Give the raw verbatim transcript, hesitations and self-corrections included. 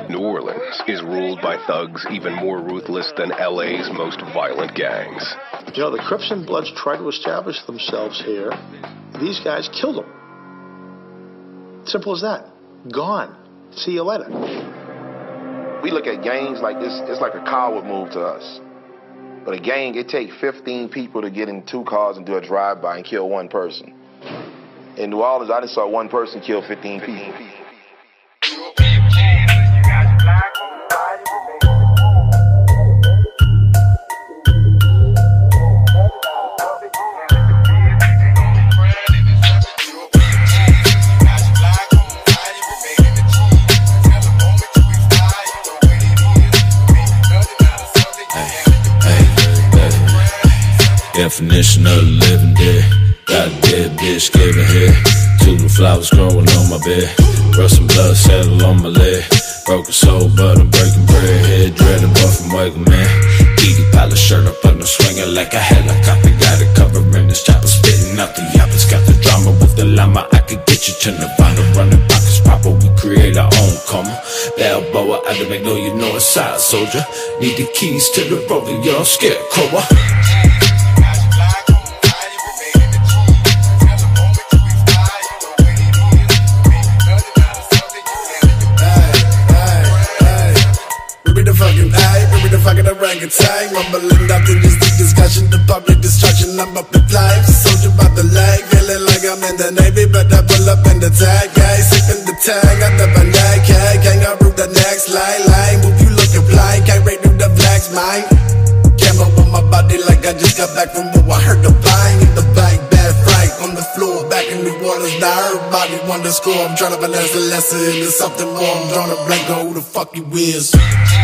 New Orleans is ruled by thugs even more ruthless than L A's most violent gangs. You know, the Crips and Bloods tried to establish themselves here. These guys killed them. Simple as that. Gone. See you later. We look at gangs like this, it's like a coward move to us. But a gang, it takes fifteen people to get in two cars and do a drive-by and kill one person. In New Orleans, I just saw one person kill fifteen people. Definition of living dead. Got a dead bitch giving head. Two the flowers growing on my bed. Rust and blood settle on my leg. Broken soul, but I'm breaking bread. Head dreading, but from Wiggle Man. Edie Palace shirt up on the swinger like a helicopter. Got it covering this chopper, spitting out the yappers. Got the drama with the llama. I could get you to Nirvana. Running pockets proper, we create our own karma. Balboa, I to make know you know a side soldier. Need the keys to the rover, y'all scarecrow. Orangutan, rumbling after this deep discussion, the public destruction. I'm up in flames, soldier by the leg, feeling like I'm in the Navy, but I pull up in the tag, gang, sipping the tag, got the banana, gang, I root the next line, line, move you looking blind, can't rate through the flags, mine. Camera on my body like I just got back from war. I heard the bang in the back, bad fright on the floor, back in New Orleans. Now everybody want to score. I'm trying to finesse the lesson into something more. I'm drawing a blank on who the fuck you is.